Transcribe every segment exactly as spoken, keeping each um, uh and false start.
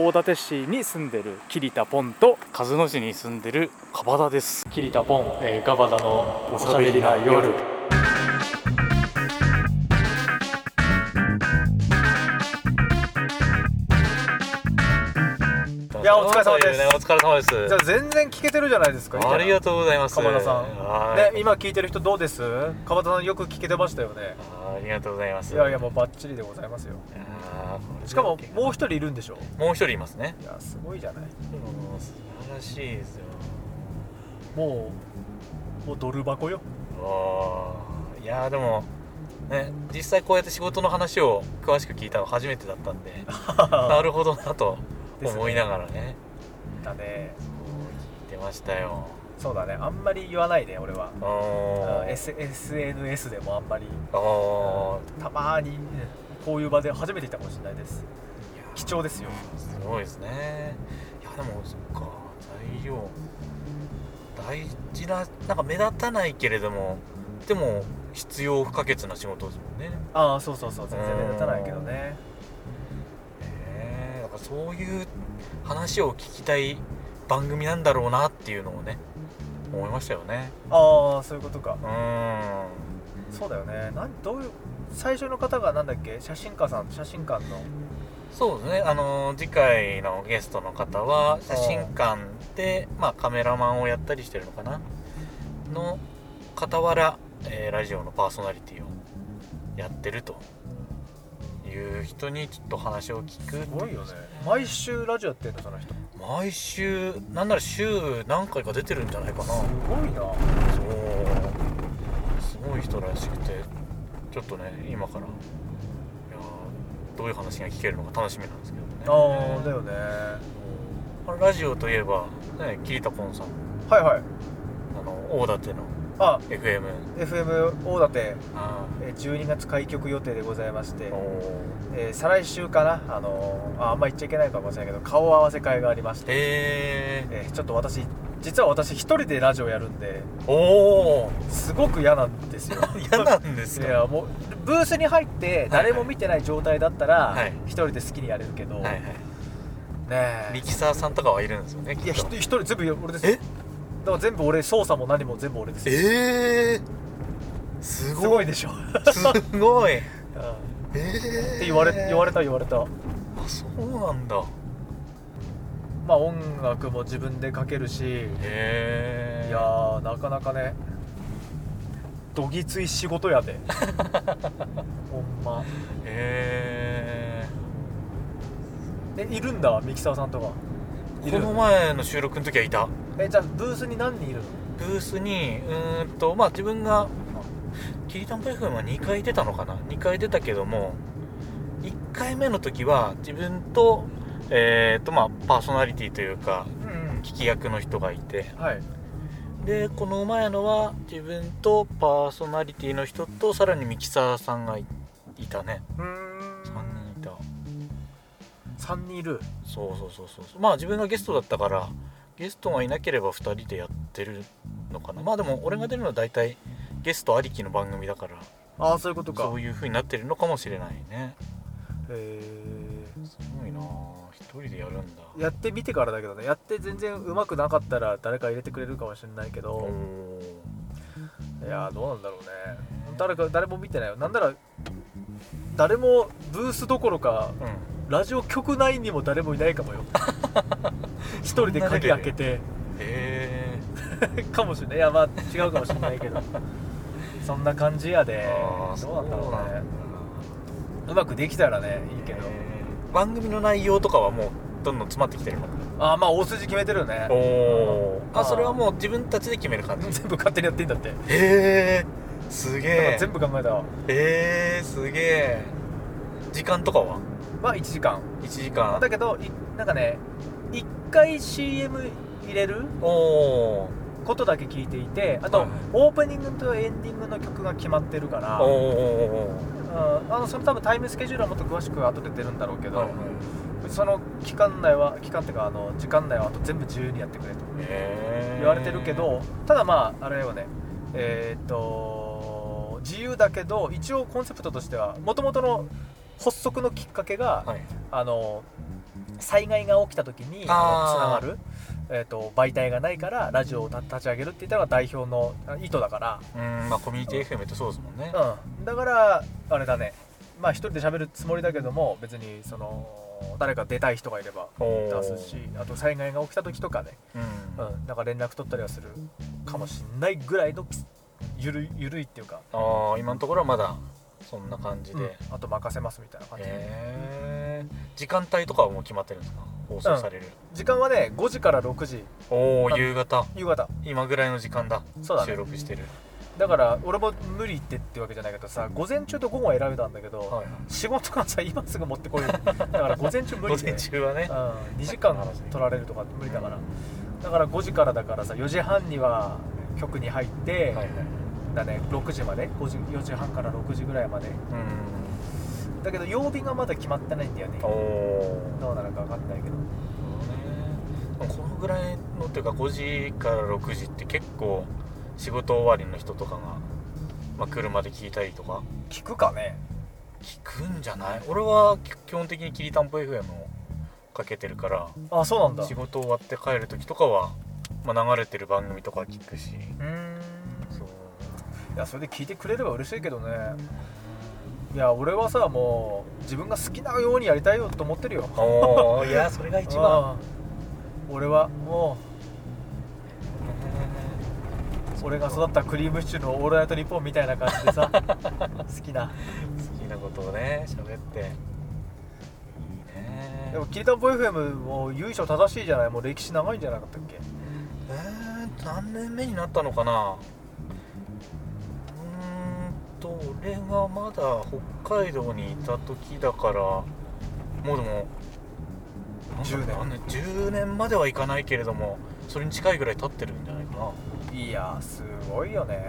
大館市に住んでる桐田ポンと鹿角市に住んでる樺田です。 桐田ポン、えー、ガバダのおしゃべりな夜。いや、お疲れ様です。 お疲れ様です。 じゃあ全然聞けてるじゃないですか。 ありがとうございます。 樺田さん、ね、今聞いてる人どうです？樺田さんよく聞けてましたよね。 あ, ありがとうございます。 いやいや、もうバッチリでございますよ。あ、しかももう一人いるんでしょ？ もう一人いますね。 いや、すごいじゃない。 素晴らしいですよ。 もうもうドル箱よ。 あ、いやでもね、実際こうやって仕事の話を詳しく聞いたの初めてだったんでなるほどなと思いながらね。 だね。 聞いてましたよ。 そうだね。あんまり言わないね、俺は。S、エスエヌエス でもあんまり。たまにこういう場で初めて言ったかもしれないです。貴重ですよ。 すごいですね。いやでもそっか、材料大事な、なんか目立たないけれどもでも必要不可欠な仕事ですもんね。 ああ、そうそうそう、全然目立たないけどね。 えー、だからそういう話を聞きたい番組なんだろうなっていうのをね思いましたよね。 ああ、そういうことか。 うーん、そうだよね。なんどういう最初の方がなんだっけ、写真家さん、写真館の。 そうですね、あの次回のゲストの方は写真館で、まあ、カメラマンをやったりしてるのかなの傍ら、えー、ラジオのパーソナリティをやってるという人にちょっと話を聞く。 すごいよね。毎週ラジオやってんの、その人。 毎週、なんなら週何回か出てるんじゃないかな。すごいな。そう、 すごい人らしくて、ちょっとね今からどういう話が聞けるのか楽しみなんですけどね。 ああ、だよね。 ラジオといえば、ね、桐田ポンさん。 はいはい。 あの大館のあエフエム。 エフエム 大館。あじゅうにがつ開局予定でございまして、えー、再来週かな、あのー、あ, あんま言っちゃいけないかもしれないけど顔合わせ会がありまして、 えーえー、ちょっと私実は私一人でラジオやるんで、 おーすごく嫌なんですよ。 嫌なんですか？ いや、もうブースに入って誰も見てない状態だったら、 はいはい、 一人で好きにやれるけど、はいはい、ねえミキサーさんとかはいるんですよね。 いや、一人全部俺ですよ。えだから全部俺、操作も何も全部俺ですよ。 えーすごい、 すごいでしょ。 すごい、えー、って言われ言われた言われた。あ、 そうなんだ。 まあ音楽も自分で書けるし、 へー、 いやーなかなかね、どぎつい仕事やで。ほんま。 へー、え、いるんだ、ミキサーさんとか。 この前の収録の時はいた。 え、じゃあブースに何人いるの？ ブースにうーんとまあ自分がきりたんぽ エフエム はにかい出たのかな。にかい出たけどもいっかいめの時は自分とえーとまあパーソナリティというか、うんうん、聞き役の人がいて、はい、でこの前のは自分とパーソナリティの人とさらにミキサーさんが い, いたね。うーん、さんにんいた。 さんにんいる。 そうそうそうそう。まあ自分がゲストだったからゲストがいなければふたりでやってるのかな。まあでも俺が出るのは大体ゲストありきの番組だから、 ああ、そういうことか。 そういう風になってるのかもしれないね。 へえ、すごいな。一人でやるんだ。 やってみてからだけどね。やって全然上手くなかったら誰か入れてくれるかもしれないけど、いやどうなんだろうね。誰か誰も見てないよ。なんなら誰もブースどころか、うん、ラジオ局内にも誰もいないかもよ。一人で鍵開けて。へーかもしれない。いや、まあ違うかもしれないけどそんな感じやで。どうなんだろうね。うまくできたらねいいけど、 番組の内容とかはもうどんどん詰まってきてるの？ ああ、まあ大筋決めてるよね。 おお、あ、それはもう自分たちで決める感じ？ 全部勝手にやっていいんだって。へえ、すげえ。 全部考えたわ。 えー、すげえ。時間とかは？ まあいちじかん。 いちじかんだけどなんかね、いっかい シーエム 入れることだけ聞いていて、あと、はい、オープニングとエンディングの曲が決まってるから、おあのその多分タイムスケジュールはもっと詳しく後で出るんだろうけど、はいはい、その期間内は期間っていうかあの時間内はあと全部自由にやってくれと言われてるけど、ただまああれはね、えー、っと自由だけど一応コンセプトとしては元々の発足のきっかけが、はい、あの災害が起きた時につなあーがる、えー、と媒体がないからラジオを立ち上げるって言ったのが代表の意図だから、 うんまあコミュニティ エフエム ってそうですもんね。 うん、だからあれだね、まあ一人で喋るつもりだけども別にその誰か出たい人がいれば出すし、あと災害が起きた時とかね、 うんうん、なんか連絡取ったりはするかもしれないぐらいのゆるゆるいっていうか、 ああ今のところはまだそんな感じで、 うん、あと任せますみたいな感じで、 へー時間帯とかはもう決まってるんですか、放送される、 時間はねごじからろくじ、 おおあ夕方、 夕方、 今ぐらいの時間だ、 そうだね収録してる。 だから俺も無理ってってわけじゃないけどさ、午前中と午後は選べたんだけど、 はいはい、 仕事がさ今すぐ持ってこいるだから午前中無理で午前中はね、 うん、にじかん取られるとか無理だから、だからごじからだからさよじはんには局に入って、 はいはい、 だねろくじまでごじよじはんからろくじぐらいまで、 うんだけど曜日がまだ決まってないんだよね。 おおどうなるか分かんないけど、 このぐらいのっていうかごじからろくじって結構仕事終わりの人とかが、まあ、車で聞いたりとか聞くかね。 聞くんじゃない？俺は基本的にきりたんぽ エフエム をかけてるから、 あ、そうなんだ。 仕事終わって帰る時とかは、まあ、流れてる番組とか聞くし、 うーん、 そういやそれで聞いてくれれば嬉しいけどね。いや俺はさもう自分が好きなようにやりたいよと思ってるよ。 おーいやそれが一番。 俺はもう俺が育ったクリームシチューのオールナイトニッポンみたいな感じでさ好きな好きなことをね喋っていいね。 でもきりたんぽ エフエム も由緒正しいじゃない。もう歴史長いんじゃなかったっけ。 えー、何年目になったのかな。うーんと俺がまだ北海道にいた時だからもうでもじゅうねんなんだじゅうねんまではいかないけれどもそれに近いぐらい経ってるんじゃないかな。 いやすごいよね。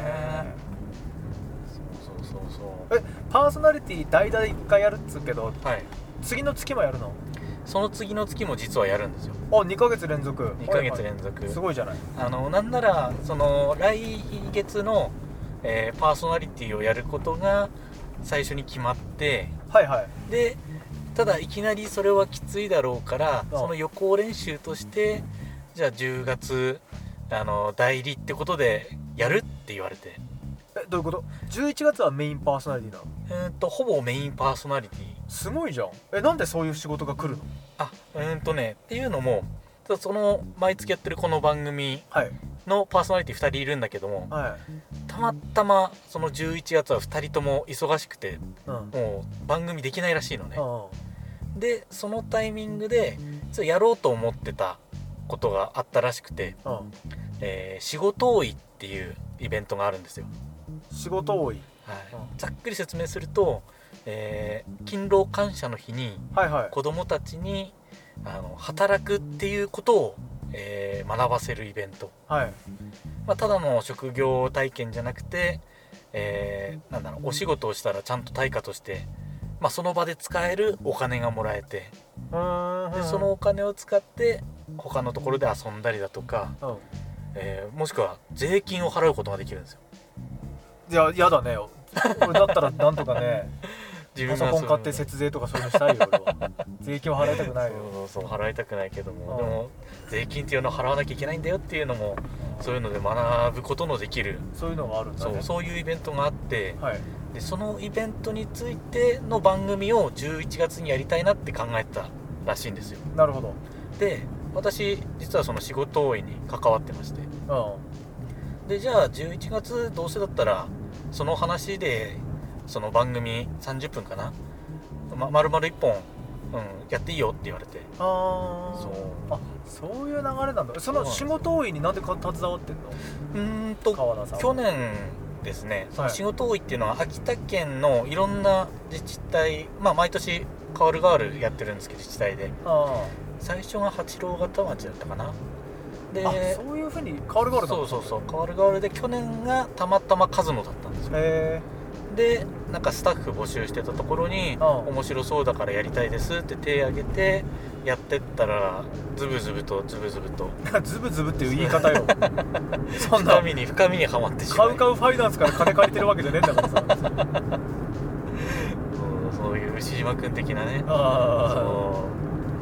そうそうそうそう。 えパーソナリティ代々いっかいやるっつうけどはい、 次の月もやるの？ その次の月も実はやるんですよ。 あにかげつ連続。 にかげつ連続、 すごいじゃない。 あのなんならその来月の、えーパーソナリティをやることが最初に決まって、 はいはいでただいきなりそれはきついだろうからうんその予行練習としてじゃあじゅうがつあの代理ってことでやるって言われて、 えどういうこと？じゅういちがつはメインパーソナリティなの？ うーんとほぼメインパーソナリティ。 すごいじゃん。えなんでそういう仕事が来るの？ あうーんとねっていうのもその毎月やってるこの番組はいのパーソナリティふたりいるんだけども、 はいたまたまそのじゅういちがつはふたりとも忙しくてうんもう番組できないらしいのね。 うんでそのタイミングでちょっとやろうと思ってたことがあったらしくて、 うんえー仕事多いっていうイベントがあるんですよ。 仕事多い。 はいうんざっくり説明すると、えー勤労感謝の日にはいはい子どもたちにあの働くっていうことを、えー学ばせるイベント、 はいまあ、ただの職業体験じゃなくて、えーなんだろうお仕事をしたらちゃんと対価として、まあ、その場で使えるお金がもらえて、 うーんでそのお金を使って他のところで遊んだりだとか、 うんえーもしくは税金を払うことができるんですよ。 いややだね俺だったらなんとかね自パソコン買って節税とかそういうのしたいよ俺は。税金は払いたくないよ。 そうそうそう払いたくないけども、 うんでも税金っていうのを払わなきゃいけないんだよっていうのもそういうので学ぶことのできる、 そういうのがあるんだね。 そうそういうイベントがあって、 はいでそのイベントについての番組をじゅういちがつにやりたいなって考えてたらしいんですよ。 なるほど。 で私実はその仕事多いに関わってまして、 うんでじゃあじゅういちがつどうせだったらその話でその番組さんじゅっぷんかな、ま、丸々いっぽん、うん、やっていいよって言われて、 あーそうあそういう流れなんだ。その仕事多いになんでか携わってんの？ うーんと川田さんは去年ですね、そのはい仕事多いっていうのは秋田県のいろんな自治体、まあ毎年変わる変わるやってるんですけど自治体で、 あ最初が八郎潟町だったかな。でーあそういうふうに変わる変わるそうそうそう変わる変わるで去年がたまたま数野だったんですよ。 へでなんかスタッフ募集してたところにうん面白そうだからやりたいですって手挙げてやってったらズブズブとズブズブとえズブズブっていう言い方よそんな深みに深みにはまってしまいカウカウファイナンスから金借りてるわけじゃねえんだからさそうそういう牛島くん的なねあそ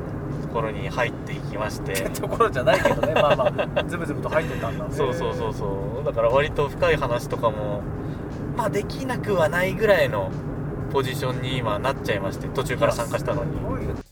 ころに入っていきましてところじゃないけどねまあまあズブズブと入ってたんだね。 そうそうそうそうだから割と深い話とかもまあできなくはないぐらいのポジションに今なっちゃいまして途中から参加したのに。 すごいよ